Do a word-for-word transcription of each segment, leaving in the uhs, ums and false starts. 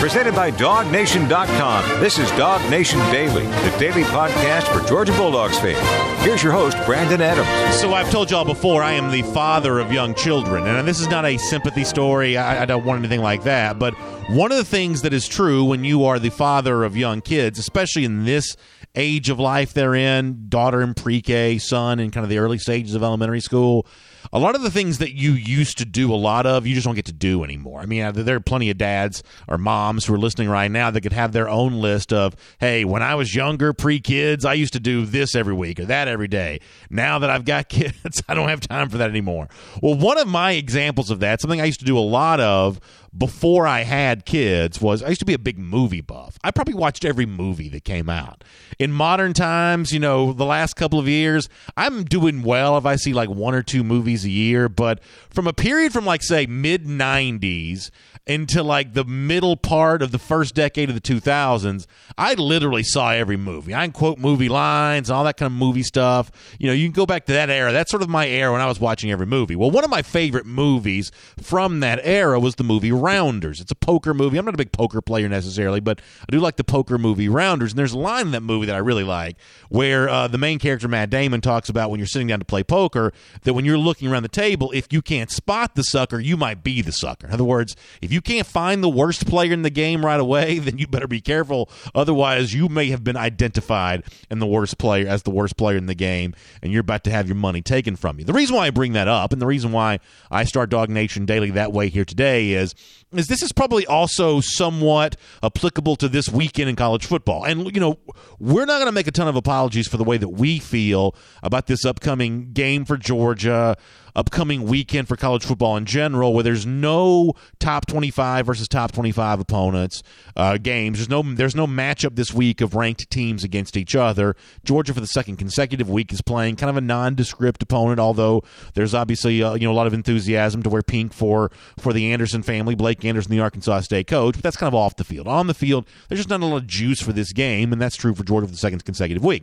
Presented by Dog Nation dot com. This is Dog Nation Daily, the daily podcast for Georgia Bulldogs fans. Here's your host, Brandon Adams. So I've told y'all before, I am the father of young children. And this is not a sympathy story. I, I don't want anything like that. But one of the things that is true when you are the father of young kids, especially in this age of life they're in, daughter in pre-K, son in kind of the early stages of elementary school, a lot of the things that you used to do a lot of, you just don't get to do anymore. I mean, there are plenty of dads or moms who are listening right now that could have their own list of, hey, when I was younger, pre-kids, I used to do this every week or that every day. Now that I've got kids, I don't have time for that anymore. Well, one of my examples of that, something I used to do a lot of before I had kids, was I used to be a big movie buff. I probably watched every movie that came out. In modern times, you know, the last couple of years, I'm doing well if I see like one or two movies a year, but from a period from like, say, mid nineties into like the middle part of the first decade of the two thousands, I literally saw every movie. I can quote movie lines, all that kind of movie stuff. You know, you can go back to that era. That's sort of my era when I was watching every movie. Well, one of my favorite movies from that era was the movie Rounders. It's a poker movie. I'm not a big poker player necessarily, but I do like the poker movie Rounders. And there's a line in that movie that I really like where uh, the main character, Matt Damon, talks about when you're sitting down to play poker, that when you're looking around the table, if you can't spot the sucker, you might be the sucker. In other words, if you can't find the worst player in the game right away, then you better be careful. Otherwise, you may have been identified in the worst player as the worst player in the game, and you're about to have your money taken from you. The reason why I bring that up, and the reason why I start Dog Nation Daily that way here today is, is this is probably also somewhat applicable to this weekend in college football. And, you know, we're not going to make a ton of apologies for the way that we feel about this upcoming game for Georgia, upcoming weekend for college football in general, where there's no top twenty-five versus top twenty-five opponents uh, games. There's no there's no matchup this week of ranked teams against each other. Georgia, for the second consecutive week, is playing kind of a nondescript opponent, although there's obviously uh, you know a lot of enthusiasm to wear pink for for the Anderson family, Blake Anderson, the Arkansas State coach, but that's kind of off the field. On the field, there's just not a lot of juice for this game, and that's true for Georgia for the second consecutive week.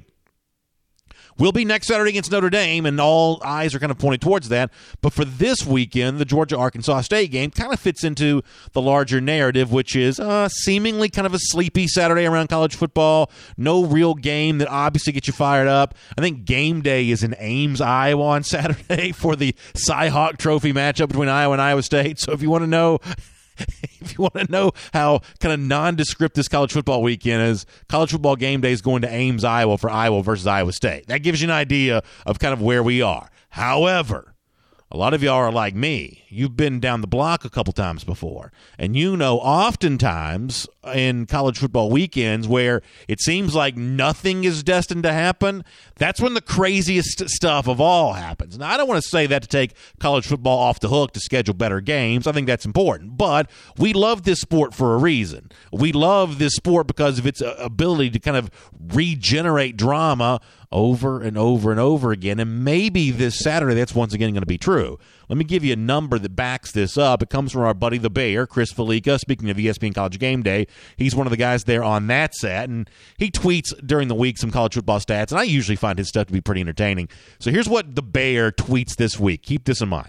We'll be next Saturday against Notre Dame, and all eyes are kind of pointed towards that. But for this weekend, the Georgia-Arkansas State game kind of fits into the larger narrative, which is uh, seemingly kind of a sleepy Saturday around college football. No real game that obviously gets you fired up. I think game day is in Ames, Iowa on Saturday for the Cy-Hawk Trophy matchup between Iowa and Iowa State. So if you want to know... If you want to know how kind of nondescript this college football weekend is, college football game day is going to Ames, Iowa for Iowa versus Iowa State. That gives you an idea of kind of where we are. However, a lot of y'all are like me. You've been down the block a couple times before, and you know oftentimes in college football weekends where it seems like nothing is destined to happen, that's when the craziest stuff of all happens. Now, I don't want to say that to take college football off the hook to schedule better games. I think that's important, but we love this sport for a reason. We love this sport because of its ability to kind of regenerate drama over and over and over again, and maybe this Saturday that's once again going to be true. Let me give you a number that backs this up. It comes from our buddy the Bear, Chris Felica. Speaking of E S P N College Game Day, he's one of the guys there on that set, and he tweets during the week some college football stats, and I usually find his stuff to be pretty entertaining. So here's what the Bear tweets this week. Keep this in mind.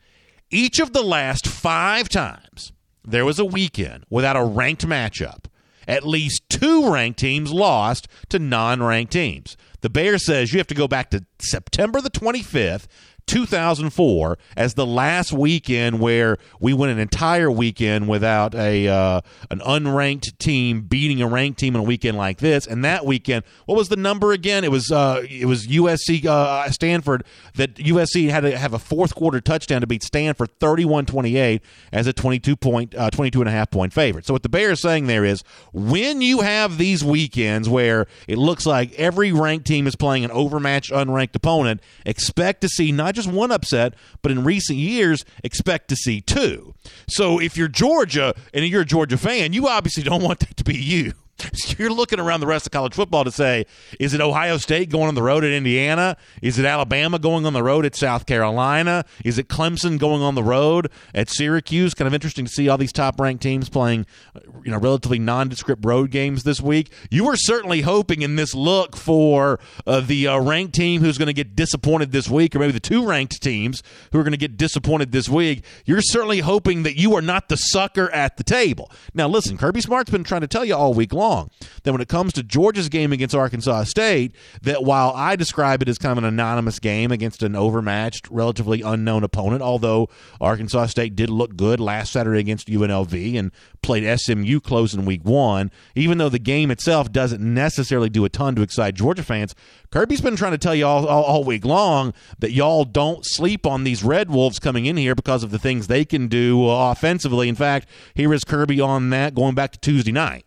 Each of the last five times there was a weekend without a ranked matchup, at least two ranked teams lost to non-ranked teams. The Bear says you have to go back to September the twenty-fifth, two thousand four, as the last weekend where we went an entire weekend without a uh, an unranked team beating a ranked team in a weekend like this. And that weekend, what was the number again? It was uh, it was U S C uh, Stanford, that U S C had to have a fourth quarter touchdown to beat Stanford thirty-one twenty-eight as a twenty-two point uh, twenty-two and a half point favorite. So what the Bear is saying there is, when you have these weekends where it looks like every ranked team is playing an overmatched unranked opponent, expect to see not just one upset, but in recent years, expect to see two. So if you're Georgia and you're a Georgia fan, you obviously don't want that to be you. You're looking around the rest of college football to say, is it Ohio State going on the road at Indiana? Is it Alabama going on the road at South Carolina? Is it Clemson going on the road at Syracuse? Kind of interesting to see all these top-ranked teams playing, you know, relatively nondescript road games this week. You were certainly hoping in this look for uh, the uh, ranked team who's going to get disappointed this week, or maybe the two ranked teams who are going to get disappointed this week. You're certainly hoping that you are not the sucker at the table. Now, listen, Kirby Smart's been trying to tell you all week long that when it comes to Georgia's game against Arkansas State, that while I describe it as kind of an anonymous game against an overmatched, relatively unknown opponent, although Arkansas State did look good last Saturday against U N L V and played S M U close in week one, even though the game itself doesn't necessarily do a ton to excite Georgia fans, Kirby's been trying to tell you all, all, all week long that y'all don't sleep on these Red Wolves coming in here because of the things they can do uh, offensively. In fact, here is Kirby on that going back to Tuesday night.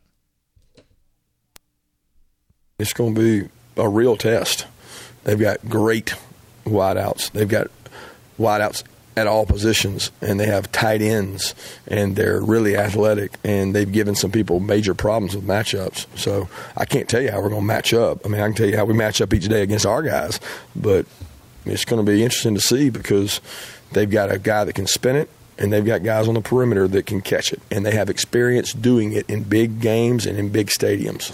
It's going to be a real test. They've got great wideouts. They've got wideouts at all positions, and they have tight ends, and they're really athletic, and they've given some people major problems with matchups. So I can't tell you how we're going to match up. I mean, I can tell you how we match up each day against our guys, but it's going to be interesting to see because they've got a guy that can spin it, and they've got guys on the perimeter that can catch it, and they have experience doing it in big games and in big stadiums.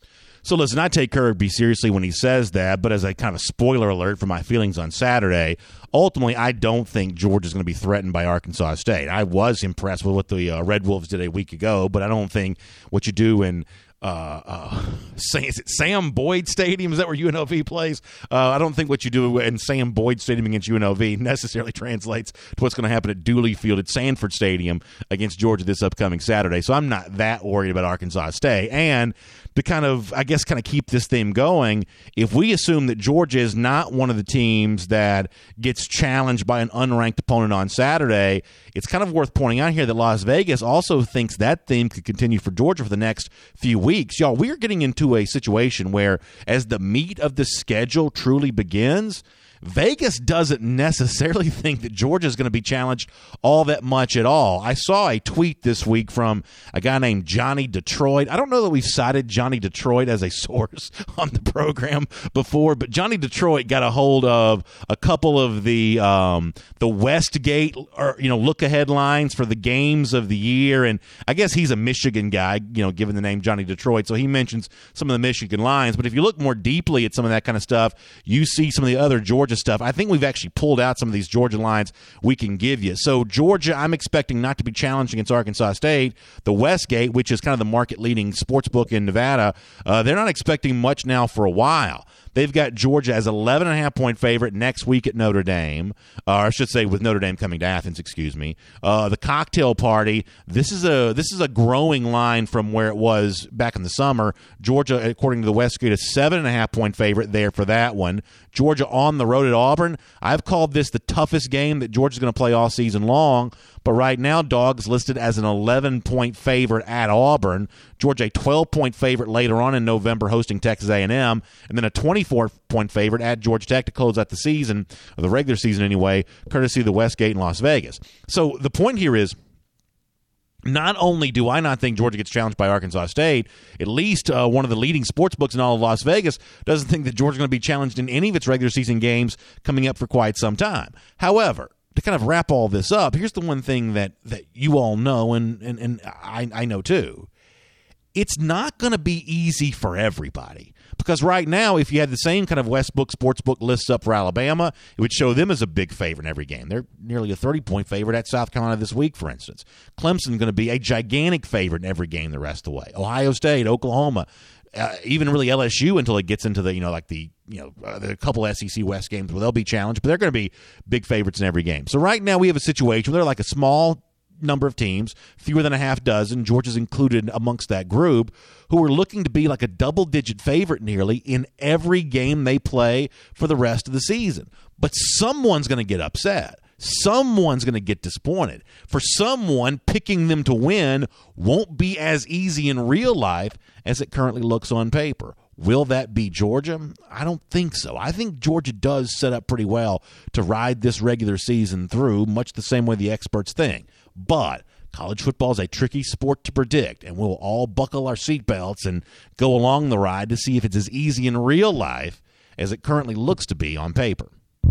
So listen, I take Kirby seriously when he says that, but as a kind of spoiler alert for my feelings on Saturday, ultimately I don't think Georgia's going to be threatened by Arkansas State. I was impressed with what the uh, Red Wolves did a week ago, but I don't think what you do in Uh, uh, is it Sam Boyd Stadium? Is that where U N L V plays? Uh, I don't think what you do in Sam Boyd Stadium against U N L V necessarily translates to what's going to happen at Dooley Field at Sanford Stadium against Georgia this upcoming Saturday. So I'm not that worried about Arkansas State. And to kind of, I guess, kind of keep this theme going, if we assume that Georgia is not one of the teams that gets challenged by an unranked opponent on Saturday, it's kind of worth pointing out here that Las Vegas also thinks that theme could continue for Georgia for the next few weeks. Y'all, we're getting into a situation where as the meat of the schedule truly begins, Vegas doesn't necessarily think that Georgia is going to be challenged all that much at all. I saw a tweet this week from a guy named Johnny Detroit. I don't know that we've cited Johnny Detroit as a source on the program before, but Johnny Detroit got a hold of a couple of the um, the Westgate or you know look ahead lines for the games of the year, and I guess he's a Michigan guy, you know, given the name Johnny Detroit, so he mentions some of the Michigan lines. But if you look more deeply at some of that kind of stuff, you see some of the other Georgia stuff. I think we've actually pulled out some of these Georgia lines we can give you. So Georgia, I'm expecting not to be challenged against Arkansas State. The Westgate, which is kind of the market-leading sports book in Nevada, uh, they're not expecting much now for a while. They've got Georgia as eleven and a half point favorite next week at Notre Dame, or I should say with Notre Dame coming to Athens, excuse me. Uh, the cocktail party, this is a this is a growing line from where it was back in the summer. Georgia, according to the Westgate, a seven and a half point favorite there for that one. Georgia on the road at Auburn. I've called this the toughest game that Georgia's going to play all season long, but right now, Dogs listed as an eleven point favorite at Auburn. Georgia a twelve point favorite later on in November hosting Texas A and M, and then a twenty-four point favorite at Georgia Tech to close out the season, or the regular season anyway, courtesy of the Westgate in Las Vegas. So the point here is, not only do I not think Georgia gets challenged by Arkansas State, at least uh, one of the leading sports books in all of Las Vegas doesn't think that Georgia's going to be challenged in any of its regular season games coming up for quite some time. However, to kind of wrap all this up, here's the one thing that, that you all know, and, and, and I, I know too. It's not going to be easy for everybody. Because right now, if you had the same kind of Westbook Sportsbook lists up for Alabama, it would show them as a big favorite in every game. They're nearly a thirty point favorite at South Carolina this week, for instance. Clemson going to be a gigantic favorite in every game the rest of the way. Ohio State, Oklahoma, uh, even really L S U until it gets into the, you know, like the, you know, uh, the couple S E C West games where they'll be challenged, but they're going to be big favorites in every game. So right now we have a situation where they're like a small number of teams, fewer than a half dozen, Georgia's included amongst that group, who are looking to be like a double-digit favorite nearly in every game they play for the rest of the season. But someone's going to get upset. Someone's going to get disappointed. For someone, picking them to win won't be as easy in real life as it currently looks on paper. Will that be Georgia? I don't think so. I think Georgia does set up pretty well to ride this regular season through, much the same way the experts think. But college football is a tricky sport to predict, and we'll all buckle our seatbelts and go along the ride to see if it's as easy in real life as it currently looks to be on paper.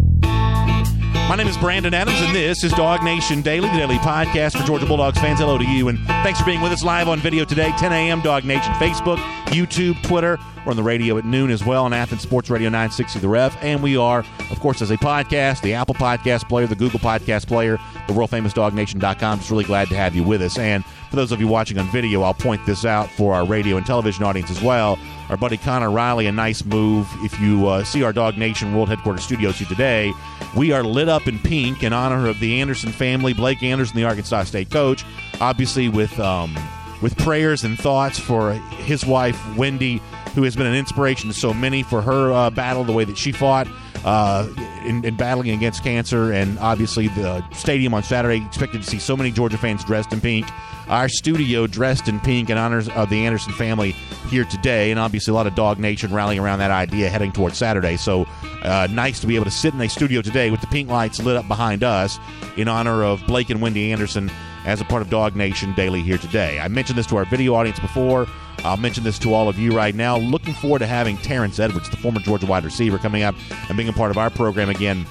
My name is Brandon Adams, and this is Dog Nation Daily, the daily podcast for Georgia Bulldogs fans. Hello to you, and thanks for being with us live on video today, ten a.m., Dog Nation Facebook, YouTube, Twitter. We're on the radio at noon as well on Athens Sports Radio nine sixty The Ref, and we are, of course, as a podcast, the Apple Podcast Player, the Google Podcast Player, the world-famous dog nation dot com. Just really glad to have you with us, and for those of you watching on video, I'll point this out for our radio and television audience as well. Our buddy Connor Riley, a nice move. If you uh, see our Dog Nation World Headquarters studios here today, we are lit up in pink in honor of the Anderson family, Blake Anderson, the Arkansas State coach, obviously with um, with prayers and thoughts for his wife, Wendy, who has been an inspiration to so many for her uh, battle, the way that she fought uh, in, in battling against cancer, and obviously the stadium on Saturday expected to see so many Georgia fans dressed in pink. Our studio dressed in pink in honor of the Anderson family here today, and obviously a lot of Dog Nation rallying around that idea heading towards Saturday. So uh, nice to be able to sit in a studio today with the pink lights lit up behind us in honor of Blake and Wendy Anderson as a part of Dog Nation Daily here today. I mentioned this to our video audience before. I'll mention this to all of you right now. Looking forward to having Terrence Edwards, the former Georgia wide receiver, coming up and being a part of our program again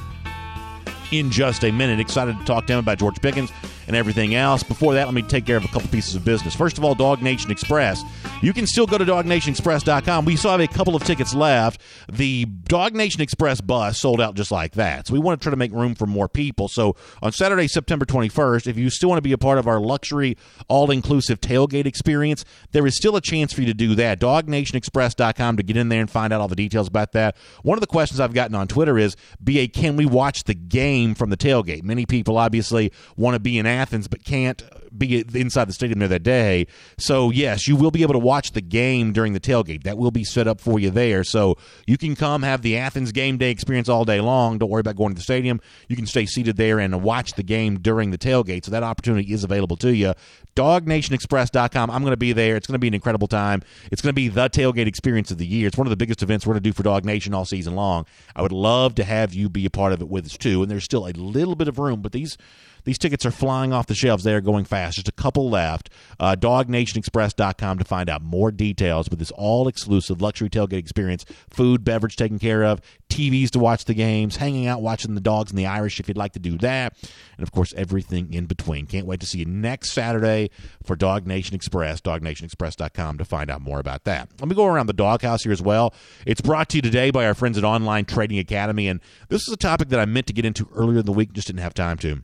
in just a minute. Excited to talk to him about George Pickens and everything else. Before that, let me take care of a couple pieces of business. First of all, Dog Nation Express. You can still go to dog nation express dot com. We still have a couple of tickets left. The Dog Nation Express bus sold out just like that. So we want to try to make room for more people. So on Saturday, September twenty-first, if you still want to be a part of our luxury, all-inclusive tailgate experience, there is still a chance for you to do that. dog nation express dot com to get in there and find out all the details about that. One of the questions I've gotten on Twitter is, B A, can we watch the game from the tailgate? Many people obviously want to be in Athens but can't be inside the stadium there that day. So, yes, you will be able to watch the game during the tailgate. That will be set up for you there. So you can come have the Athens game day experience all day long. Don't worry about going to the stadium. You can stay seated there and watch the game during the tailgate. So that opportunity is available to you. dog nation express dot com. I'm going to be there. It's going to be an incredible time. It's going to be the tailgate experience of the year. It's one of the biggest events we're going to do for Dog Nation all season long. I would love to have you be a part of it with us, too. And there's still a little bit of room, but these These tickets are flying off the shelves. They are going fast. Just a couple left. Uh, dog nation express dot com to find out more details with this all-exclusive luxury tailgate experience. Food, beverage taken care of, T Vs to watch the games, hanging out watching the Dogs and the Irish if you'd like to do that, and, of course, everything in between. Can't wait to see you next Saturday for Dog Nation Express. dog nation express dot com to find out more about that. Let me go around the doghouse here as well. It's brought to you today by our friends at Online Trading Academy, and this is a topic that I meant to get into earlier in the week, just didn't have time to.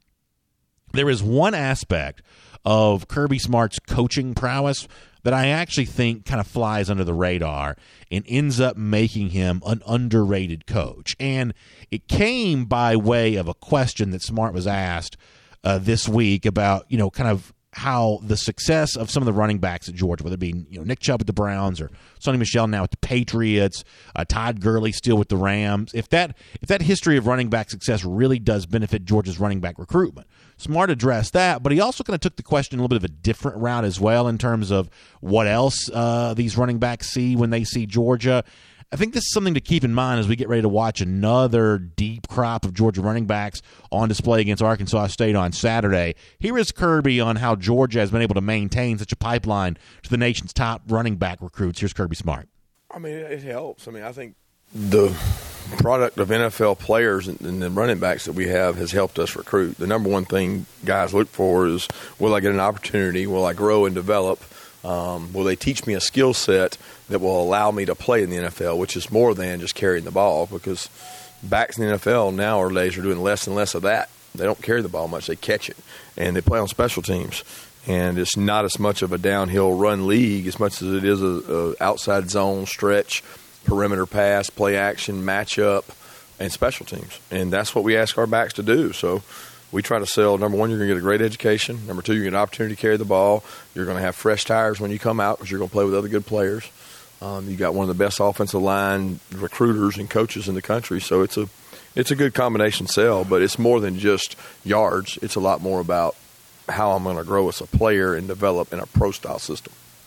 There is one aspect of Kirby Smart's coaching prowess that I actually think kind of flies under the radar and ends up making him an underrated coach. And it came by way of a question that Smart was asked uh, this week about, you know, kind of how the success of some of the running backs at Georgia, whether it be, you know, Nick Chubb with the Browns or Sonny Michel now with the Patriots, uh, Todd Gurley still with the Rams, if that if that history of running back success really does benefit Georgia's running back recruitment. Smart addressed that, but he also kind of took the question a little bit of a different route as well in terms of what else uh, these running backs see when they see Georgia. I think this is something to keep in mind as we get ready to watch another deep crop of Georgia running backs on display against Arkansas State on Saturday. Here is Kirby on how Georgia has been able to maintain such a pipeline to the nation's top running back recruits. Here's Kirby Smart. I mean, it helps. I mean, I think the product of N F L players and the running backs that we have has helped us recruit. The number one thing guys look for is, will I get an opportunity? Will I grow and develop? Um, will they teach me a skill set that will allow me to play in the N F L, which is more than just carrying the ball, because backs in the N F L nowadays are doing less and less of that. They don't carry the ball much. They catch it, and they play on special teams. And it's not as much of a downhill run league as much as it is a, a outside zone, stretch, perimeter pass, play action, matchup, and special teams. And that's what we ask our backs to do. So we try to sell, number one, you're going to get a great education. Number two, you're going to get an opportunity to carry the ball. You're going to have fresh tires when you come out because you're going to play with other good players. Um, you got one of the best offensive line recruiters and coaches in the country. So it's a it's a good combination sell, but it's more than just yards. It's a lot more about how I'm going to grow as a player and develop in a pro-style system.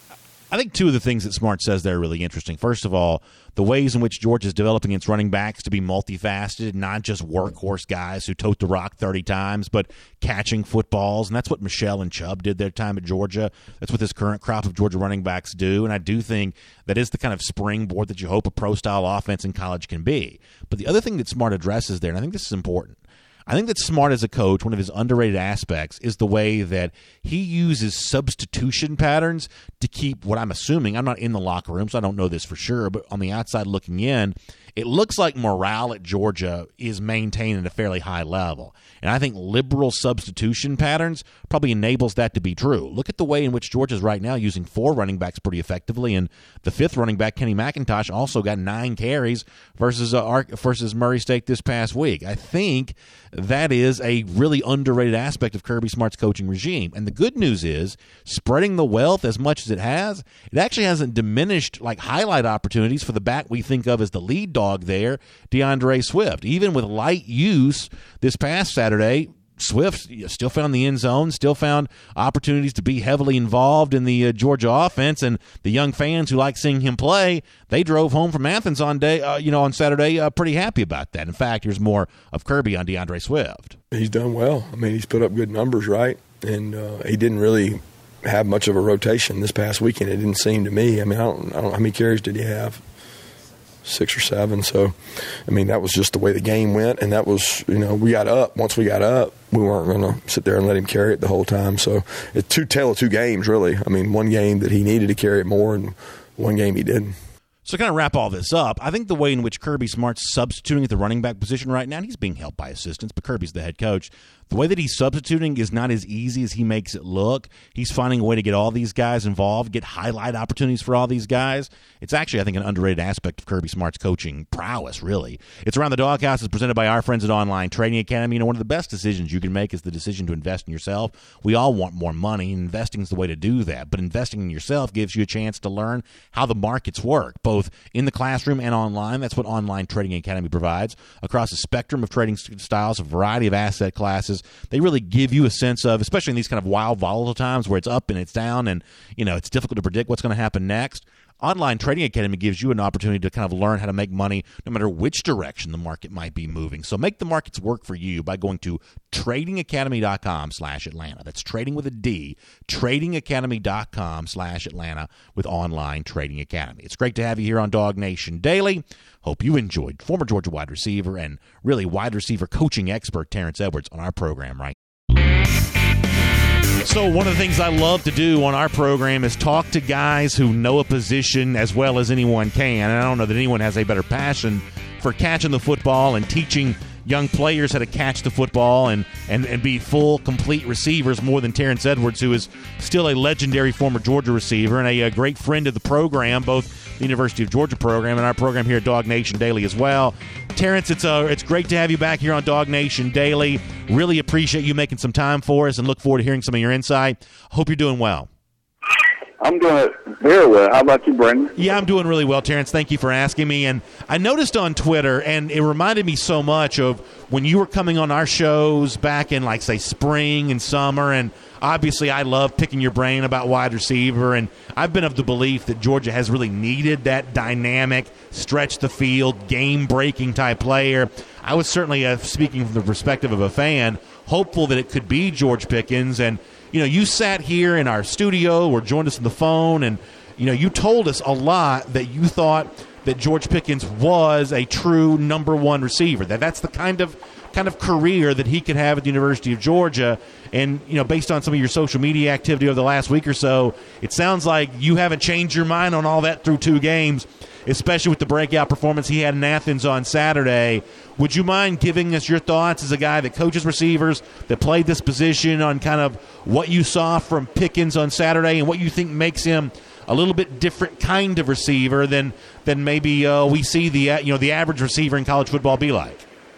I think two of the things that Smart says there are really interesting. First of all, the ways in which Georgia is developing its running backs to be multifaceted, not just workhorse guys who tote the rock thirty times, but catching footballs. And that's what Michelle and Chubb did their time at Georgia. That's what this current crop of Georgia running backs do. And I do think that is the kind of springboard that you hope a pro-style offense in college can be. But the other thing that Smart addresses there, and I think this is important, I think that Smart as a coach, one of his underrated aspects is the way that he uses substitution patterns to keep what I'm assuming, I'm not in the locker room, so I don't know this for sure, but on the outside looking in, it looks like morale at Georgia is maintained at a fairly high level. And I think liberal substitution patterns probably enables that to be true. Look at the way in which Georgia is right now using four running backs pretty effectively, and the fifth running back, Kenny McIntosh, also got nine carries versus uh, versus Murray State this past week. I think that is a really underrated aspect of Kirby Smart's coaching regime. And the good news is, spreading the wealth as much as it has, it actually hasn't diminished like highlight opportunities for the back we think of as the lead dog there, DeAndre Swift. Even with light use this past Saturday, Swift still found the end zone, still found opportunities to be heavily involved in the uh, Georgia offense, and the young fans who like seeing him play, they drove home from Athens on day, uh, you know, on Saturday, uh, pretty happy about that. In fact, here's more of Kirby on DeAndre Swift. He's done well. I mean, he's put up good numbers, right? And uh, he didn't really have much of a rotation this past weekend. It didn't seem to me. I mean, I don't, I don't how many carries did he have? Six or seven. So, I mean, that was just the way the game went. And that was, you know, we got up. Once we got up, we weren't going to sit there and let him carry it the whole time. So, it's two tale of two games, really. I mean, one game that he needed to carry it more, and one game he didn't. So to kind of wrap all this up, I think the way in which Kirby Smart's substituting at the running back position right now, and he's being helped by assistants, but Kirby's the head coach, the way that he's substituting is not as easy as he makes it look. He's finding a way to get all these guys involved, get highlight opportunities for all these guys. It's actually, I think, an underrated aspect of Kirby Smart's coaching prowess, really. It's Around the Doghouse is presented by our friends at Online Trading Academy. You know, one of the best decisions you can make is the decision to invest in yourself. We all want more money, and investing is the way to do that. But investing in yourself gives you a chance to learn how the markets work, both in the classroom and online. That's what Online Trading Academy provides. Across a spectrum of trading styles, a variety of asset classes, they really give you a sense of, especially in these kind of wild, volatile times where it's up and it's down and, you know, it's difficult to predict what's going to happen next. Online Trading Academy gives you an opportunity to kind of learn how to make money no matter which direction the market might be moving. So make the markets work for you by going to tradingacademy.com slash Atlanta. That's trading with a D, tradingacademy.com slash Atlanta with Online Trading Academy. It's great to have you here on Dog Nation Daily. Hope you enjoyed former Georgia wide receiver and really wide receiver coaching expert Terrence Edwards on our program right now. So one of the things I love to do on our program is talk to guys who know a position as well as anyone can. And I don't know that anyone has a better passion for catching the football and teaching young players how to catch the football and, and, and be full, complete receivers more than Terrence Edwards, who is still a legendary former Georgia receiver and a, a great friend of the program, both the University of Georgia program and our program here at Dog Nation Daily as well. Terrence, it's uh, it's great to have you back here on Dog Nation Daily. Really appreciate you making some time for us and look forward to hearing some of your insight. Hope you're doing well. I'm doing very well. How about you, Brendan? Yeah, I'm doing really well, Terrence. Thank you for asking me. And I noticed on Twitter, and it reminded me so much of when you were coming on our shows back in, like, say, spring and summer. And obviously I love picking your brain about wide receiver. And I've been of the belief that Georgia has really needed that dynamic, stretch the field, game-breaking type player. I was certainly, uh, speaking from the perspective of a fan, hopeful that it could be George Pickens. And you know, you sat here in our studio or joined us on the phone, and, you know, you told us a lot that you thought that George Pickens was a true number one receiver, that that's the kind of kind of career that he could have at the University of Georgia. And, you know, based on some of your social media activity over the last week or so, it sounds like you haven't changed your mind on all that through two games, especially with the breakout performance he had in Athens on Saturday. Would you mind giving us your thoughts as a guy that coaches receivers, that played this position, on kind of what you saw from Pickens on Saturday and what you think makes him a little bit different kind of receiver than than maybe uh, we see the uh, you know the average receiver in college football be like?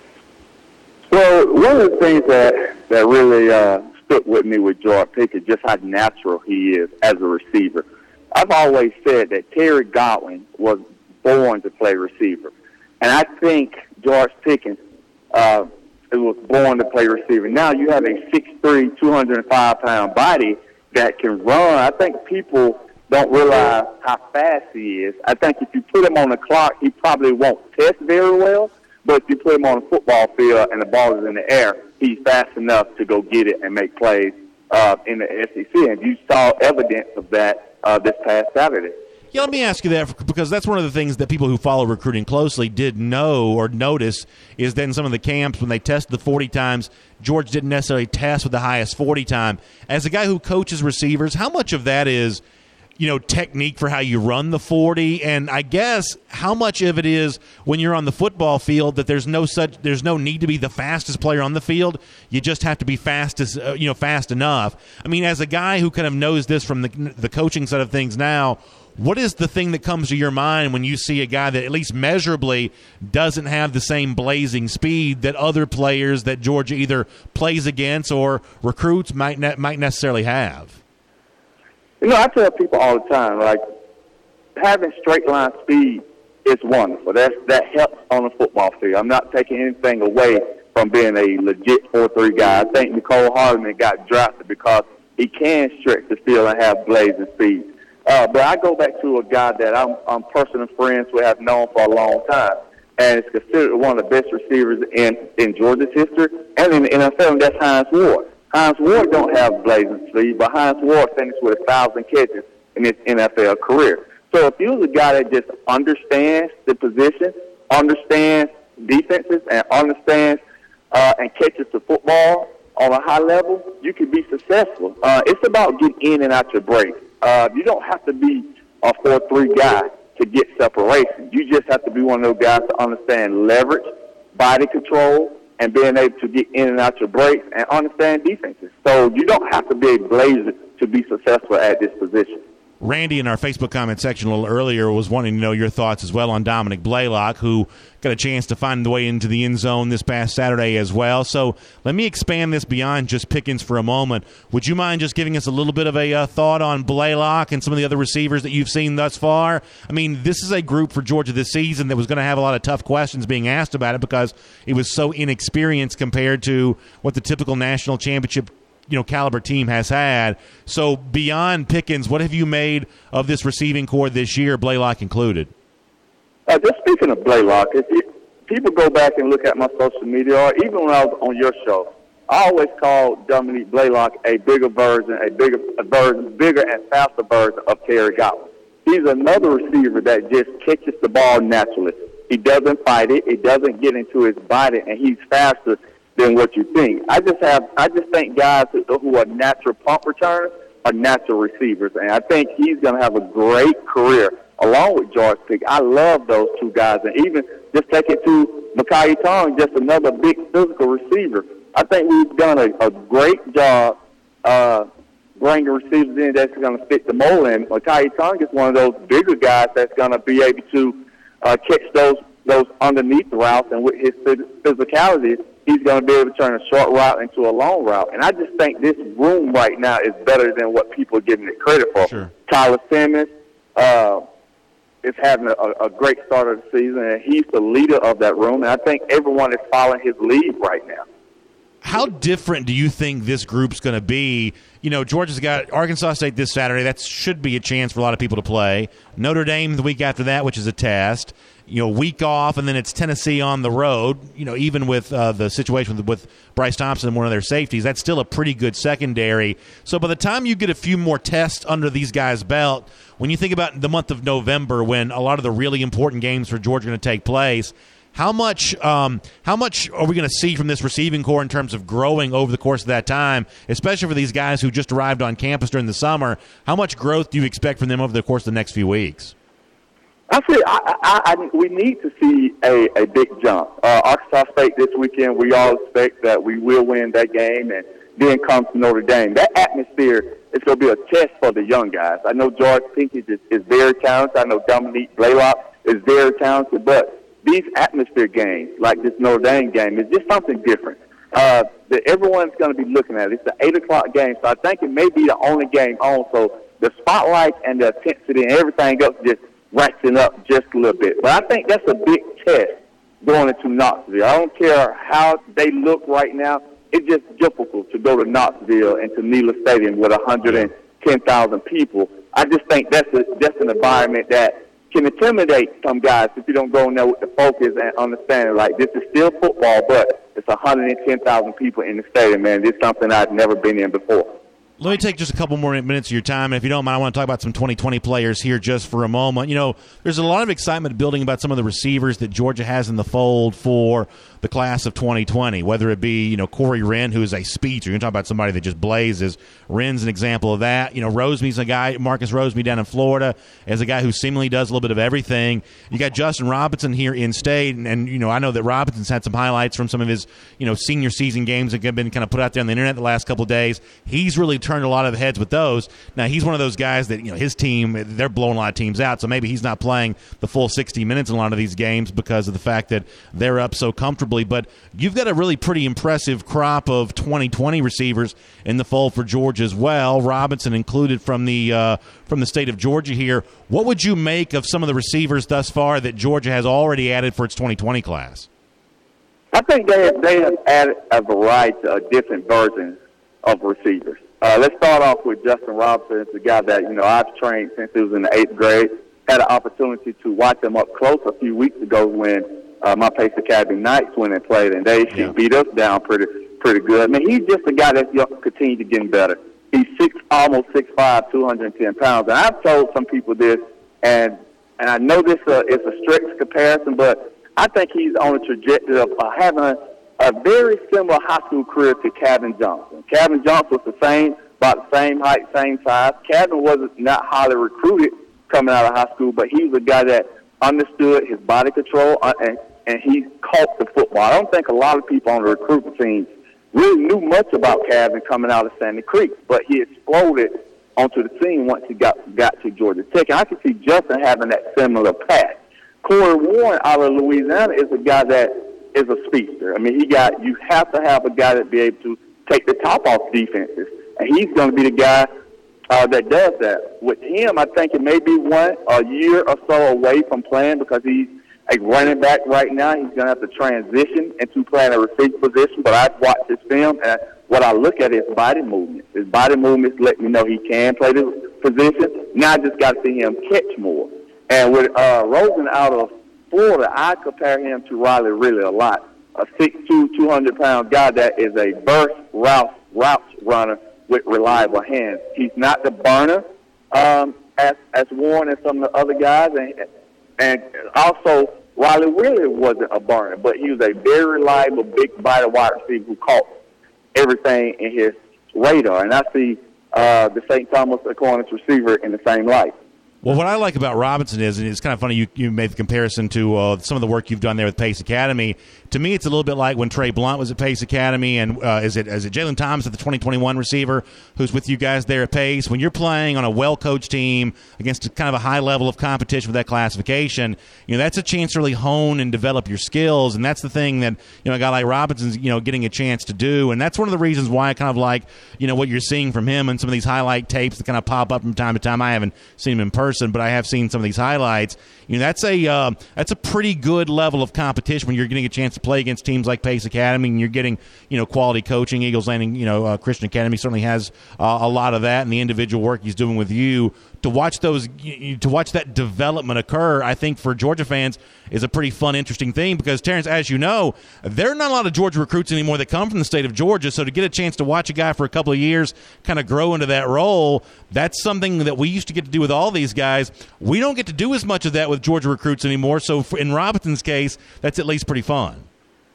Well, one of the things that that really uh, stuck with me with George Pickens, just how natural he is as a receiver. I've always said that Terry Godwin was born to play receiver, and I think George Pickens uh, was born to play receiver. Now you have a six three, two hundred five pound body that can run. I think people don't realize how fast he is. I think if you put him on the clock, he probably won't test very well. But if you put him on a football field and the ball is in the air, he's fast enough to go get it and make plays uh, in the S E C. And you saw evidence of that uh, this past Saturday. Yeah, let me ask you that, because that's one of the things that people who follow recruiting closely did know or notice is that in some of the camps when they tested the forty times, George didn't necessarily test with the highest forty time. As a guy who coaches receivers, how much of that is, you know, technique for how you run the forty, and I guess how much of it is when you're on the football field that there's no such there's no need to be the fastest player on the field. You just have to be fast as uh, you know fast enough. I mean, as a guy who kind of knows this from the the coaching side of things now, what is the thing that comes to your mind when you see a guy that at least measurably doesn't have the same blazing speed that other players that Georgia either plays against or recruits might ne- might necessarily have? You know, I tell people all the time, like, having straight line speed is wonderful. That's, that helps on the football field. I'm not taking anything away from being a legit four three guy. I think Nicole Hardeman got drafted because he can stretch the field and have blazing speed. Uh, but I go back to a guy that I'm, I'm personal friends with, have known for a long time, and is considered one of the best receivers in, in Georgia's history and in the N F L, and that's Hines Ward. Hines Ward don't have blazing speed, but Hines Ward finished with a thousand catches in his N F L career. So if you're a guy that just understands the position, understands defenses, and understands uh, and catches the football on a high level, you can be successful. Uh, it's about getting in and out your break. Uh, you don't have to be a four three guy to get separation. You just have to be one of those guys to understand leverage, body control, and being able to get in and out your breaks and understand defenses. So you don't have to be a blazer to be successful at this position. Randy in our Facebook comment section a little earlier was wanting to know your thoughts as well on Dominic Blaylock, who got a chance to find the way into the end zone this past Saturday as well. So let me expand this beyond just Pickens for a moment. Would you mind just giving us a little bit of a uh, thought on Blaylock and some of the other receivers that you've seen thus far? I mean, this is a group for Georgia this season that was going to have a lot of tough questions being asked about it because it was so inexperienced compared to what the typical national championship you know, caliber team has had. So beyond Pickens, what have you made of this receiving core this year, Blaylock included? Uh, just speaking of Blaylock, if you, people go back and look at my social media, or even when I was on your show, I always call Dominique Blaylock a bigger version, a bigger a version, bigger and faster version of Terry Godwin. He's another receiver that just catches the ball naturally. He doesn't fight it. It doesn't get into his body, and he's faster than what you think. I just have, I just think guys who, who are natural punt returners are natural receivers, and I think he's going to have a great career along with George Pickens. I love those two guys, and even just take it to Mekhi Tong, just another big physical receiver. I think we've done a, a great job uh, bringing receivers in that's going to fit the mold, and Mekhi Tong is one of those bigger guys that's going to be able to uh, catch those those underneath routes, and with his physicality, he's going to be able to turn a short route into a long route. And I just think this room right now is better than what people are giving it credit for. Sure. Tyler Simmons uh, is having a, a great start of the season, and he's the leader of that room. And I think everyone is following his lead right now. How different do you think this group's going to be? You know, Georgia's got Arkansas State this Saturday. That should be a chance for a lot of people to play. Notre Dame the week after that, which is a test. You know, week off, and then it's Tennessee on the road. You know, even with uh, the situation with, with Bryce Thompson and one of their safeties, that's still a pretty good secondary. So by the time you get a few more tests under these guys' belt, when you think about the month of November when a lot of the really important games for Georgia are going to take place, How much um, how much are we going to see from this receiving core in terms of growing over the course of that time, especially for these guys who just arrived on campus during the summer? How much growth do you expect from them over the course of the next few weeks? I say I, I, I, we need to see a, a big jump. Uh, Arkansas State this weekend, we all expect that we will win that game, and then comes Notre Dame. That atmosphere is going to be a test for the young guys. I know George Pickens is, is very talented. I know Dominique Blaylock is very talented, but these atmosphere games, like this Notre Dame game, is just something different. Uh, that everyone's going to be looking at. It's an eight o'clock game, so I think it may be the only game on. So the spotlight and the intensity and everything else just ratcheting up just a little bit. But I think that's a big test going into Knoxville. I don't care how they look right now. It's just difficult to go to Knoxville and to Neyland Stadium with one hundred ten thousand people I just think that's a, that's an environment that can intimidate some guys if you don't go in there with the focus and understanding, like, this is still football, but it's one hundred ten thousand people in the stadium, man. This is something I've never been in before. Let me take just a couple more minutes of your time, and if you don't mind, I want to talk about some twenty twenty players here just for a moment. You know, there's a lot of excitement building about some of the receivers that Georgia has in the fold for the class of twenty twenty, whether it be, you know, Corey Wren, who is a speedster. You're talking about somebody that just blazes. Wren's an example of that. You know, Roseme's a guy, Marcus Roseme down in Florida, is a guy who seemingly does a little bit of everything. You got Justin Robinson here in state, and, and, you know, I know that Robinson's had some highlights from some of his, you know, senior season games that have been kind of put out there on the internet the last couple of days. He's really turned a lot of heads with those. Now, he's one of those guys that, you know, his team, they're blowing a lot of teams out, so maybe he's not playing the full sixty minutes in a lot of these games because of the fact that they're up so comfortably. But you've got a really pretty impressive crop of twenty twenty receivers in the fold for Georgia as well, Robinson included from the uh, from the state of Georgia here. What would you make of some of the receivers thus far that Georgia has already added for its twenty twenty class? I think they have, they have added a variety of different versions of receivers. Uh, let's start off with Justin Robinson. It's a guy that, you know, I've trained since he was in the eighth grade. Had an opportunity to watch him up close a few weeks ago when uh, my Pace Academy Knights went and played, and they yeah. beat us down pretty pretty good. I mean, he's just a guy that's going to continue to get better. He's six, almost six five, two hundred ten pounds. And I've told some people this, and and I know this uh, is a strict comparison, but I think he's on a trajectory of uh, having a, a very similar high school career to Kevin Johnson. Kevin Johnson was the same, about the same height, same size. Kevin wasn't not highly recruited coming out of high school, but he was a guy that understood his body control, uh, and, and he caught the football. I don't think a lot of people on the recruiting team really knew much about Kevin coming out of Sandy Creek, but he exploded onto the scene once he got got to Georgia Tech. And I can see Justin having that similar path. Corey Warren out of Louisiana is a guy that is a speedster. I mean, he got you have to have a guy that be able to take the top off defenses, and he's going to be the guy uh, that does that. With him, I think it may be one a year or so away from playing because he's a running back right now. He's going to have to transition into playing a receiver position. But I've watched his film, and what I look at is body movements. His body movements let me know he can play this position. Now I just got to see him catch more. And with uh, Rosen out of Florida, I compare him to Riley really a lot. A six two, two hundred pound guy that is a burst route, route runner with reliable hands. He's not the burner um, as, as Warren and some of the other guys. And, and also, Riley really wasn't a burner, but he was a very reliable, big body wide receiver who caught everything in his radar. And I see uh, the Saint Thomas Aquinas receiver in the same light. Well, what I like about Robinson is, and it's kind of funny you, you made the comparison to uh, some of the work you've done there with Pace Academy. To me, it's a little bit like when Trey Blunt was at Pace Academy, and uh, is it is it Jalen Thomas, the twenty twenty-one receiver, who's with you guys there at Pace? When you're playing on a well-coached team against a, kind of a high level of competition with that classification, you know that's a chance to really hone and develop your skills, and that's the thing that you know a guy like Robinson's you know getting a chance to do, and that's one of the reasons why I kind of like you know what you're seeing from him and some of these highlight tapes that kind of pop up from time to time. I haven't seen him in person, but I have seen some of these highlights. You know, that's a uh, that's a pretty good level of competition when you're getting a chance to play against teams like Pace Academy and you're getting you know quality coaching. Eagles Landing, you know, uh, Christian Academy certainly has uh, a lot of that, and the individual work he's doing with you to watch those you, to watch that development occur. I think for Georgia fans is a pretty fun, interesting thing because Terrence, as you know, there are not a lot of Georgia recruits anymore that come from the state of Georgia. So to get a chance to watch a guy for a couple of years kind of grow into that role, that's something that we used to get to do with all these guys. We don't get to do as much of that with Georgia recruits anymore. So for, in Robinson's case, that's at least pretty fun.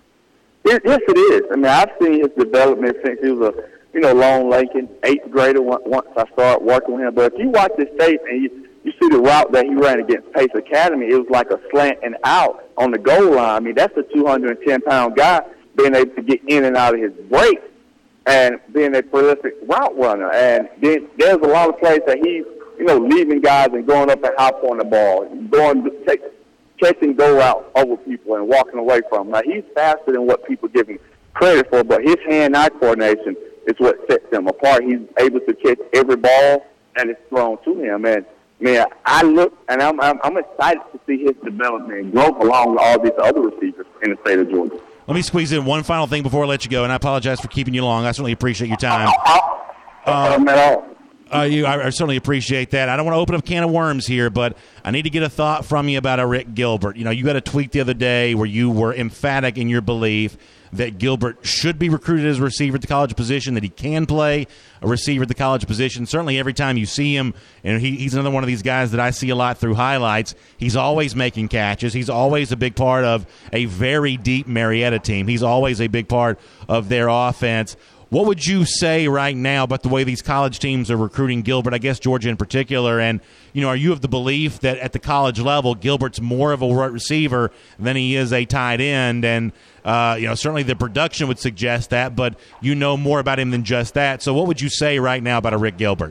Yes, it is. I mean, I've seen his development since he was a, you know, Lone Lincoln, eighth grader once I started working with him. But if you watch this tape and you, you see the route that he ran against Pace Academy, it was like a slant and out on the goal line. I mean, that's a two hundred ten pound guy being able to get in and out of his break and being a prolific route runner. And then there's a lot of plays that he's, you know, leaving guys and going up and hop on the ball, going to take, catching go out over people and walking away from them. Now, he's faster than what people give him credit for, but his hand-eye coordination is what sets him apart. He's able to catch every ball that is thrown to him. And, man, I look, and I'm, I'm, I'm excited to see his development and growth along with all these other receivers in the state of Georgia. Let me squeeze in one final thing before I let you go, and I apologize for keeping you long. I certainly appreciate your time. Um, at all. Uh, you, I, I certainly appreciate that. I don't want to open up a can of worms here, but I need to get a thought from you about a Rick Gilbert. You know, you got a tweet the other day where you were emphatic in your belief that Gilbert should be recruited as a receiver at the college position, that he can play a receiver at the college position. Certainly every time you see him, and he, he's another one of these guys that I see a lot through highlights, he's always making catches. He's always a big part of a very deep Marietta team. He's always a big part of their offense. What would you say right now about the way these college teams are recruiting Gilbert, I guess Georgia in particular, and, you know, are you of the belief that at the college level Gilbert's more of a receiver than he is a tight end? And, uh, you know, certainly the production would suggest that, but you know more about him than just that. So what would you say right now about a Rick Gilbert?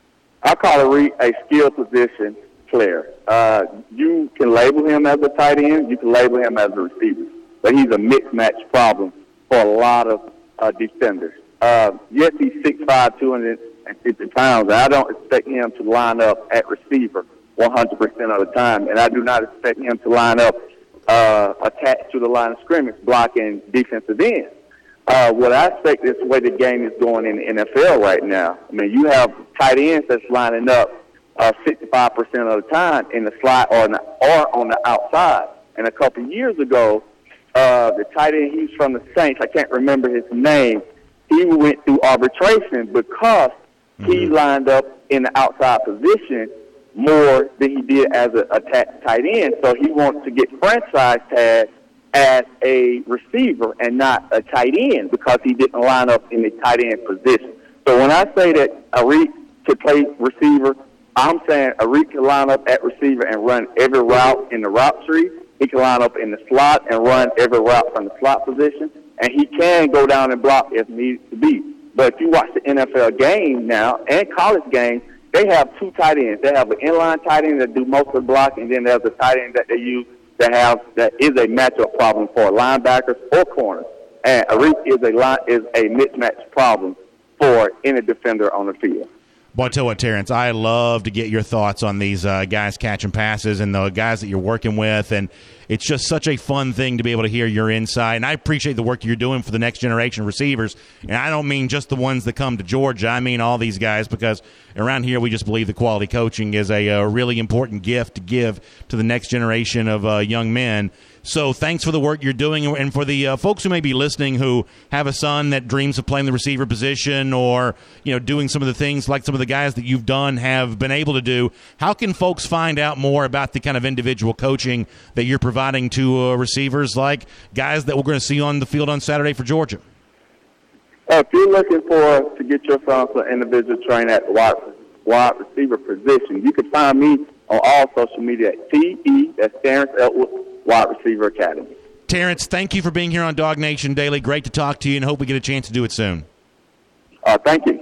I call a Rick a skill position player. Uh, you can label him as a tight end, you can label him as a receiver, but he's a mix-match problem for a lot of Uh, defenders. Uh, yes, he's six five, two hundred fifty pounds. And I don't expect him to line up at receiver one hundred percent of the time, and I do not expect him to line up uh, attached to the line of scrimmage blocking defensive ends. Uh, what I expect is the way the game is going in the N F L right now. I mean, you have tight ends that's lining up uh, sixty-five percent of the time in the slot or, in the, or on the outside. And a couple of years ago, Uh, the tight end, he's from the Saints. I can't remember his name. He went through arbitration because mm-hmm. he lined up in the outside position more than he did as a, a t- tight end. So he wants to get franchise tagged as a receiver and not a tight end because he didn't line up in the tight end position. So when I say that Arik could play receiver, I'm saying Arik can line up at receiver and run every route in the route tree. He can line up in the slot and run every route from the slot position, and he can go down and block if needs to be. But if you watch the N F L game now and college games, they have two tight ends. They have an inline tight end that do most of the block, and then there's a tight end that they use that have that is a matchup problem for linebackers or corners. And Arik is a line, is a mismatch problem for any defender on the field. Well, I tell you what, Terrence, I love to get your thoughts on these uh, guys catching passes and the guys that you're working with, and it's just such a fun thing to be able to hear your insight, and I appreciate the work you're doing for the next generation of receivers, and I don't mean just the ones that come to Georgia. I mean all these guys, because around here we just believe that quality coaching is a, a really important gift to give to the next generation of uh, young men. So thanks for the work you're doing, and for the uh, folks who may be listening who have a son that dreams of playing the receiver position or, you know, doing some of the things like some of the guys that you've done have been able to do, how can folks find out more about the kind of individual coaching that you're providing to uh, receivers like guys that we're going to see on the field on Saturday for Georgia? Uh, if you're looking for to get your son some individual training at the wide, wide receiver position, you can find me on all social media at T E, that's Terrence Elwood, Wide Receiver Academy. Terrence, thank you for being here on Dog Nation Daily. Great to talk to you, and hope we get a chance to do it soon. Uh, thank you.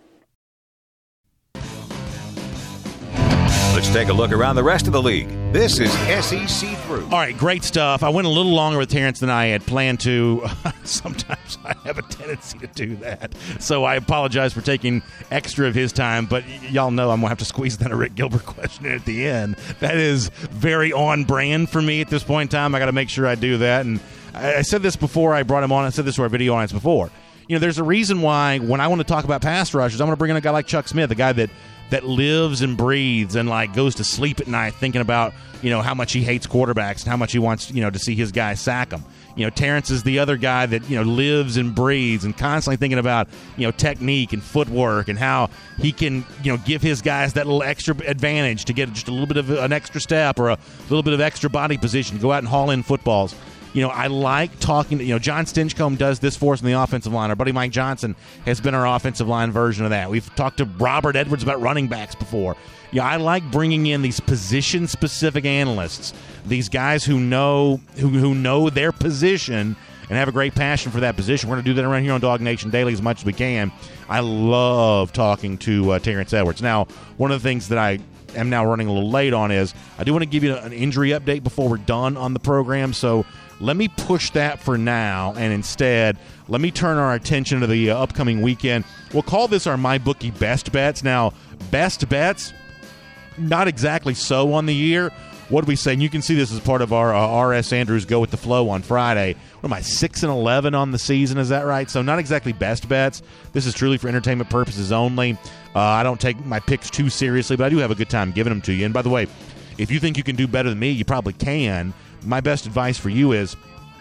Let's take a look around the rest of the league. This is S E C Through. All right, great stuff. I went a little longer with Terrence than I had planned to. Sometimes I have a tendency to do that. So I apologize for taking extra of his time, but y- y'all know I'm going to have to squeeze that a Rick Gilbert question in at the end. That is very on brand for me at this point in time. I got to make sure I do that. And I, I said this before I brought him on. I said this to our video audience before. You know, there's a reason why when I want to talk about pass rushers, I'm going to bring in a guy like Chuck Smith, a guy that that lives and breathes and like goes to sleep at night thinking about, you know, how much he hates quarterbacks and how much he wants, you know, to see his guys sack them. You know, Terrence is the other guy that, you know, lives and breathes and constantly thinking about, you know, technique and footwork and how he can, you know, give his guys that little extra advantage to get just a little bit of an extra step or a little bit of extra body position to go out and haul in footballs. You know, I like talking to, you know, John Stinchcomb does this for us in the offensive line. Our buddy Mike Johnson has been our offensive line version of that. We've talked to Robert Edwards about running backs before. Yeah, I like bringing in these position-specific analysts, these guys who know who, who know their position and have a great passion for that position. We're going to do that around here on Dog Nation Daily as much as we can. I love talking to uh, Terrence Edwards. Now, one of the things that I am now running a little late on is I do want to give you an injury update before we're done on the program, so let me push that for now, and instead, let me turn our attention to the uh, upcoming weekend. We'll call this our MyBookie Best Bets. Now, Best Bets, not exactly so on the year, what did we say? And you can see this as part of our uh, R S Andrews Go with the Flow on Friday. What am I, six and eleven on the season? Is that right? So not exactly best bets. This is truly for entertainment purposes only. Uh, I don't take my picks too seriously, but I do have a good time giving them to you. And by the way, if you think you can do better than me, you probably can. My best advice for you is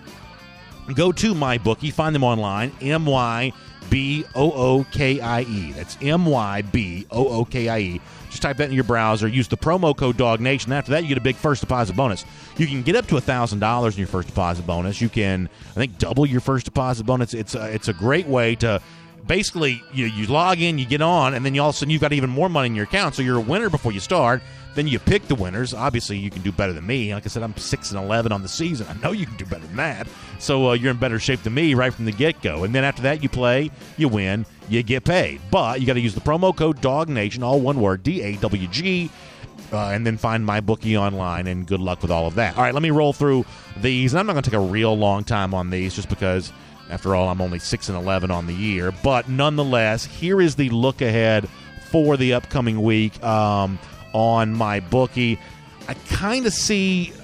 go to MyBookie, find them online, M Y B O O K I E. That's M Y B O O K I E. Just type that in your browser. Use the promo code DogNation. After that, you get a big first deposit bonus. You can get up to one thousand dollars in your first deposit bonus. You can, I think, double your first deposit bonus. It's a, it's a great way to basically, you, you log in, you get on, and then you all of a sudden you've got even more money in your account. So you're a winner before you start. Then you pick the winners. Obviously, you can do better than me. Like I said, I'm six and eleven on the season. I know you can do better than that. So uh, you're in better shape than me right from the get-go. And then after that, you play, you win, you get paid. But you got to use the promo code DogNation, all one word, D A W G, uh, and then find MyBookie online, and good luck with all of that. All right, let me roll through these. And I'm not going to take a real long time on these just because, after all, I'm only six and eleven on the year. But nonetheless, here is the look ahead for the upcoming week. Um... on MyBookie. I kind of see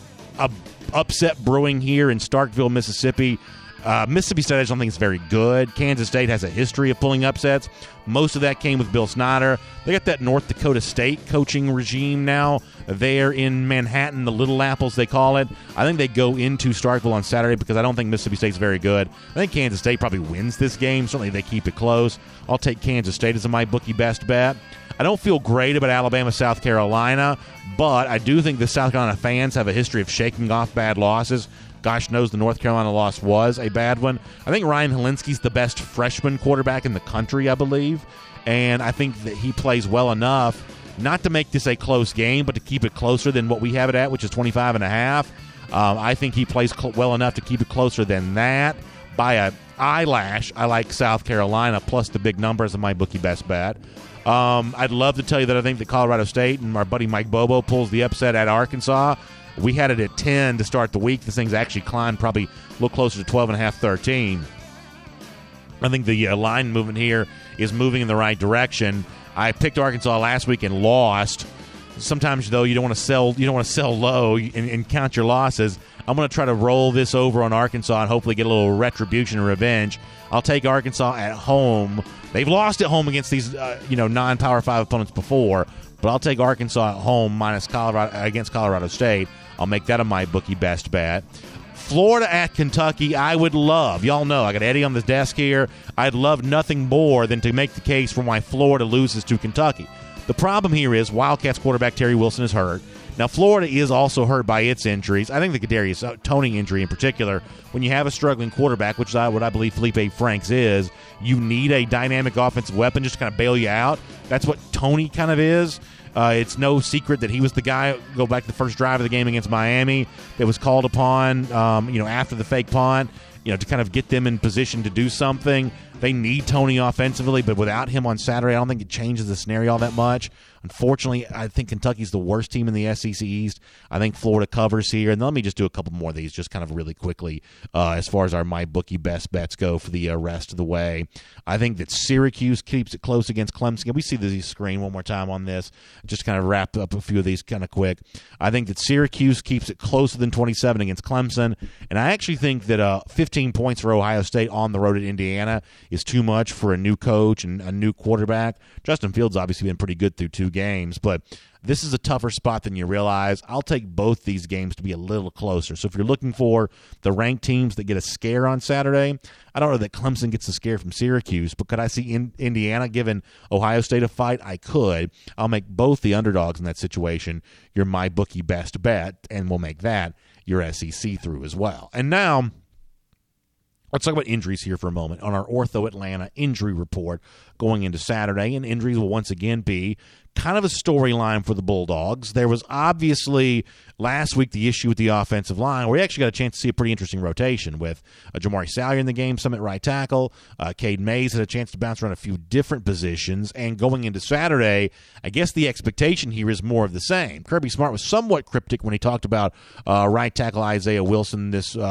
a upset brewing here in Starkville, Mississippi. Uh, Mississippi State, I just don't think it's very good. Kansas State has a history of pulling upsets. Most of that came with Bill Snyder. They got that North Dakota State coaching regime now. They're in Manhattan, the Little Apples, they call it. I think they go into Starkville on Saturday because I don't think Mississippi State's very good. I think Kansas State probably wins this game. Certainly they keep it close. I'll take Kansas State as a MyBookie best bet. I don't feel great about Alabama, South Carolina, but I do think the South Carolina fans have a history of shaking off bad losses. Gosh knows the North Carolina loss was a bad one. I think Ryan Helinski's the best freshman quarterback in the country, I believe, and I think that he plays well enough not to make this a close game, but to keep it closer than what we have it at, which is twenty-five and a half. Um, I think he plays cl- well enough to keep it closer than that. By a eyelash, I like South Carolina plus the big numbers of MyBookie best bet. Um, I'd love to tell you that I think that Colorado State and our buddy Mike Bobo pulls the upset at Arkansas. We had it at ten to start the week. This thing's actually climbed probably a little closer to twelve and a half, thirteen. I think the uh, line movement here is moving in the right direction. I picked Arkansas last week and lost. Sometimes, though, you don't want to sell. You don't want to sell low and, and count your losses. I'm going to try to roll this over on Arkansas and hopefully get a little retribution and revenge. I'll take Arkansas at home. They've lost at home against these, uh, you know, non-Power Five opponents before, but I'll take Arkansas at home minus Colorado against Colorado State. I'll make that a MyBookie best bet. Florida at Kentucky, I would love. Y'all know I got Eddie on the desk here. I'd love nothing more than to make the case for why Florida loses to Kentucky. The problem here is Wildcats quarterback Terry Wilson is hurt. Now, Florida is also hurt by its injuries. I think the Kadarius Toney injury in particular, when you have a struggling quarterback, which is what I believe Felipe Franks is, you need a dynamic offensive weapon just to kind of bail you out. That's what Toney kind of is. Uh, it's no secret that he was the guy, go back to the first drive of the game against Miami, that was called upon um, you know, after the fake punt, you know, to kind of get them in position to do something. They need Toney offensively, but without him on Saturday, I don't think it changes the scenario all that much. Unfortunately, I think Kentucky's the worst team in the S E C East. I think Florida covers here. And let me just do a couple more of these just kind of really quickly uh, as far as our MyBookie best bets go for the uh, rest of the way. I think that Syracuse keeps it close against Clemson. Can we see the screen one more time on this? Just kind of wrap up a few of these kind of quick. I think that Syracuse keeps it closer than twenty-seven against Clemson. And I actually think that uh, fifteen points for Ohio State on the road at Indiana is too much for a new coach and a new quarterback. Justin Fields obviously been pretty good through two games, but this is a tougher spot than you realize. I'll take both these games to be a little closer. So if you're looking for the ranked teams that get a scare on Saturday, I don't know that Clemson gets a scare from Syracuse, but could I see in Indiana giving Ohio State a fight? I could. I'll make both the underdogs in that situation your MyBookie best bet, and we'll make that your S E C through as well. And now, let's talk about injuries here for a moment on our Ortho Atlanta injury report going into Saturday, and injuries will once again be kind of a storyline for the Bulldogs. There was obviously last week the issue with the offensive line, where we actually got a chance to see a pretty interesting rotation with uh, Jamari Salyer in the game, some at right tackle. Uh, Cade Mays had a chance to bounce around a few different positions, and going into Saturday, I guess the expectation here is more of the same. Kirby Smart was somewhat cryptic when he talked about uh, right tackle Isaiah Wilson this uh,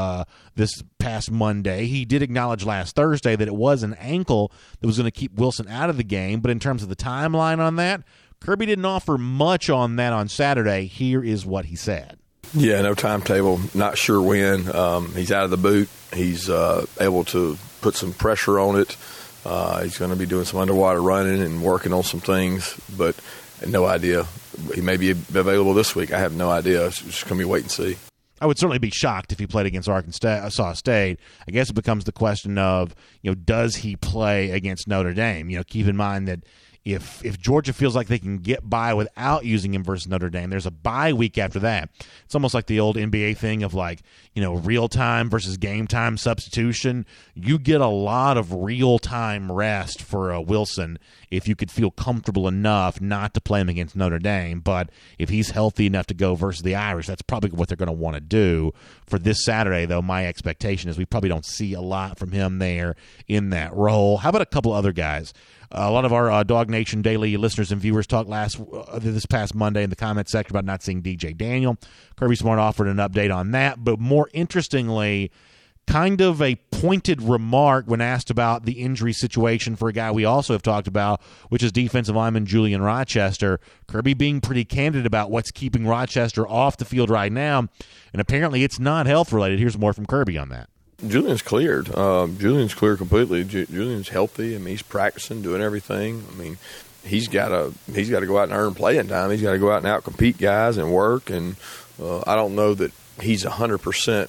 this past Monday. He did acknowledge last Thursday that it was an ankle that was going to keep Wilson out of the game, but in terms of the timeline on that, Kirby didn't offer much on that on Saturday. Here is what he said. Yeah, no timetable, not sure when. Um, he's out of the boot. He's uh, able to put some pressure on it. Uh, he's going to be doing some underwater running and working on some things, but no idea. He may be available this week. I have no idea. It's just going to be wait and see. I would certainly be shocked if he played against Arkansas State. I guess it becomes the question of, you know, does he play against Notre Dame? You know, keep in mind that if if Georgia feels like they can get by without using him versus Notre Dame, there's a bye week after that. It's almost like the old N B A thing of like, you know, real time versus game time substitution. You get a lot of real time rest for uh, Wilson if you could feel comfortable enough not to play him against Notre Dame. But if he's healthy enough to go versus the Irish, that's probably what they're going to want to do. For this Saturday, though, my expectation is we probably don't see a lot from him there in that role. How about a couple other guys? Uh, a lot of our uh, Dog Nation Daily listeners and viewers talked last uh, this past Monday in the comments section about not seeing D J Daniel. Kirby Smart offered an update on that, but more interestingly, kind of a pointed remark when asked about the injury situation for a guy we also have talked about, which is defensive lineman Julian Rochester. Kirby being pretty candid about what's keeping Rochester off the field right now, and apparently it's not health-related. Here's more from Kirby on that. Julian's cleared. Um, Julian's clear completely. Ju- Julian's healthy. I mean, he's practicing, doing everything. I mean, he's got to he's got to go out and earn playing time. He's got to go out and out compete guys and work. And uh, I don't know that he's a hundred percent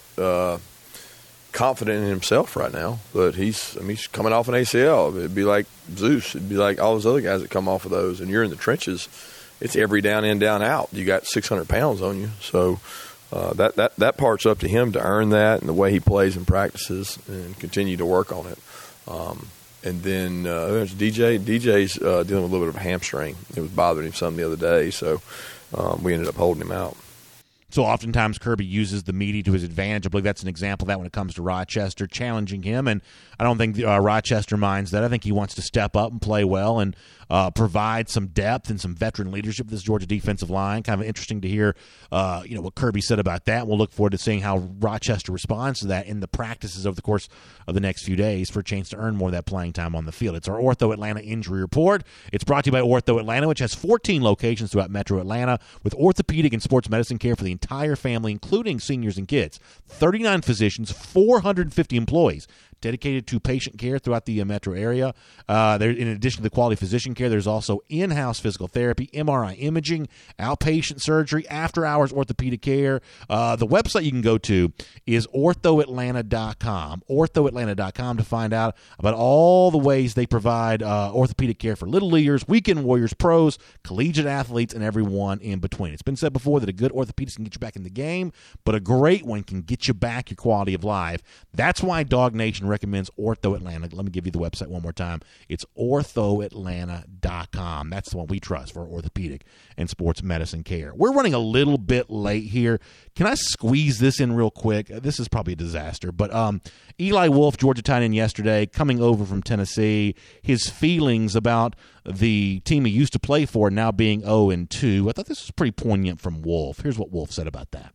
confident in himself right now. But he's I mean he's coming off an A C L. It'd be like Zeus. It'd be like all those other guys that come off of those. And you're in the trenches. It's every down in, down out. You got six hundred pounds on you. So. Uh, that, that that part's up to him to earn that and the way he plays and practices and continue to work on it. Um, and then uh, there's D J. D J's uh, dealing with a little bit of a hamstring. It was bothering him some the other day, so um, we ended up holding him out. So oftentimes Kirby uses the meaty to his advantage. I believe that's an example of that when it comes to Rochester, challenging him. And I don't think uh, Rochester minds that. I think he wants to step up and play well and uh, provide some depth and some veteran leadership to this Georgia defensive line. Kind of interesting to hear uh, you know, what Kirby said about that. We'll look forward to seeing how Rochester responds to that in the practices over the course of the next few days for a chance to earn more of that playing time on the field. It's our Ortho Atlanta Injury Report. It's brought to you by Ortho Atlanta, which has fourteen locations throughout Metro Atlanta with orthopedic and sports medicine care for the entire family, including seniors and kids. thirty-nine physicians, four hundred fifty employees dedicated to patient care throughout the uh, metro area. Uh, there, in addition to the quality physician care, there's also in-house physical therapy, M R I imaging, outpatient surgery, after-hours orthopedic care. Uh, the website you can go to is ortho atlanta dot com, ortho atlanta dot com to find out about all the ways they provide uh, orthopedic care for little leaguers, weekend warriors, pros, collegiate athletes, and everyone in between. It's been said before that a good orthopedist can get you back in the game, but a great one can get you back your quality of life. That's why Dog Nation recommends Ortho Atlanta. Let me give you the website one more time. It's ortho atlanta dot com. That's the one we trust for orthopedic and sports medicine care. We're running a little bit late here. Can I squeeze this in real quick? This is probably a disaster, but um, Eli Wolf, Georgia tight end yesterday, coming over from Tennessee, his feelings about the team he used to play for now being oh and two. I thought this was pretty poignant from Wolf. Here's what Wolf said about that.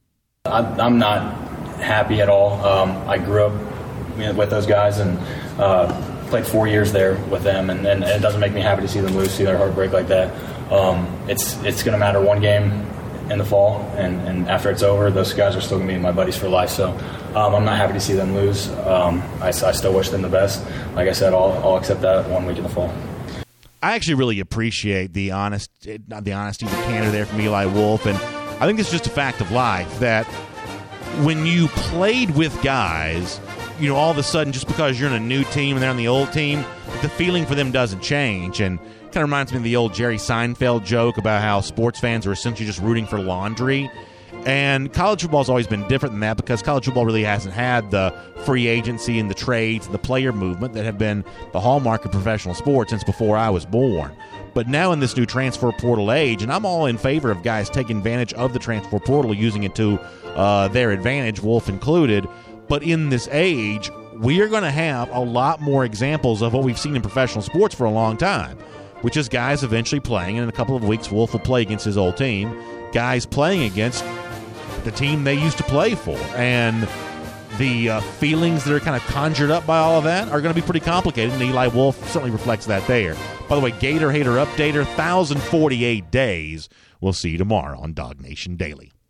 I'm not happy at all. Um, I grew up with those guys and uh, played four years there with them, and, and it doesn't make me happy to see them lose, see their heart break like that. Um, it's it's going to matter one game in the fall, and, and after it's over, those guys are still going to be my buddies for life. So um, I'm not happy to see them lose. Um, I, I still wish them the best. Like I said, I'll, I'll accept that one week in the fall. I actually really appreciate the honest, not the honesty, the candor there from Eli Wolf, and I think it's just a fact of life that when you played with guys, you know, all of a sudden, just because you're in a new team and they're on the old team, the feeling for them doesn't change. And it kind of reminds me of the old Jerry Seinfeld joke about how sports fans are essentially just rooting for laundry. And college football has always been different than that because college football really hasn't had the free agency and the trades and the player movement that have been the hallmark of professional sports since before I was born. But now in this new transfer portal age, and I'm all in favor of guys taking advantage of the transfer portal, using it to uh, their advantage, Wolf included. But in this age, we are going to have a lot more examples of what we've seen in professional sports for a long time, which is guys eventually playing, and in a couple of weeks, Wolf will play against his old team, guys playing against the team they used to play for. And the uh, feelings that are kind of conjured up by all of that are going to be pretty complicated, and Eli Wolf certainly reflects that there. By the way, Gator Hater Updater, one thousand forty-eight days. We'll see you tomorrow on Dog Nation Daily.